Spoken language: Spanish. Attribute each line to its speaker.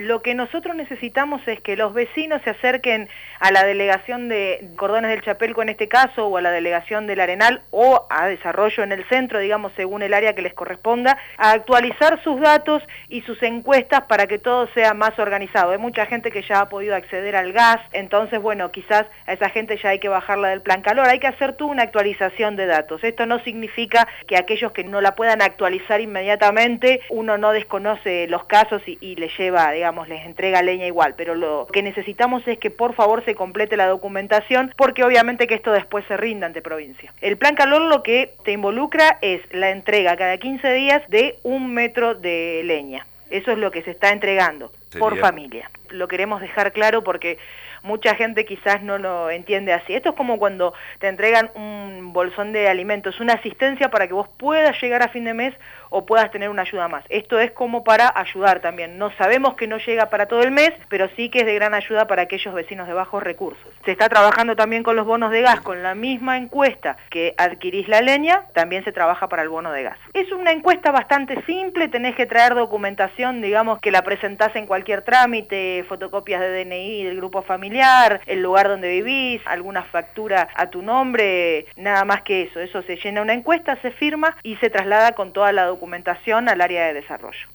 Speaker 1: Lo que nosotros necesitamos es que los vecinos se acerquen a la delegación de Cordones del Chapelco en este caso, o a la delegación del Arenal, o a Desarrollo en el centro, digamos, según el área que les corresponda, a actualizar sus datos y sus encuestas para que todo sea más organizado. Hay mucha gente que ya ha podido acceder al gas, entonces, bueno, quizás a esa gente ya hay que bajarla del plan calor, hay que hacer tú una actualización de datos. Esto no significa que aquellos que no la puedan actualizar inmediatamente, uno no desconoce los casos y les lleva, digamos, les entrega leña igual, pero lo que necesitamos es que por favor se complete la documentación, porque obviamente que esto después se rinda ante provincia. El plan calor lo que te involucra es la entrega cada 15 días de 1 metro de leña. Eso es lo que se está entregando por familia. Lo queremos dejar claro porque mucha gente quizás no lo entiende así. Esto es como cuando te entregan un bolsón de alimentos, una asistencia para que vos puedas llegar a fin de mes o puedas tener una ayuda más. Esto es como para ayudar también. No sabemos que no llega para todo el mes, pero sí que es de gran ayuda para aquellos vecinos de bajos recursos. Se está trabajando también con los bonos de gas, con la misma encuesta que adquirís la leña, también se trabaja para el bono de gas. Es una encuesta bastante simple, tenés que traer documentación, digamos, que la presentás en cualquier trámite, fotocopias de DNI del grupo familiar, el lugar donde vivís, alguna factura a tu nombre, nada más que eso. Eso se llena una encuesta, se firma y se traslada con toda la documentación al área de desarrollo.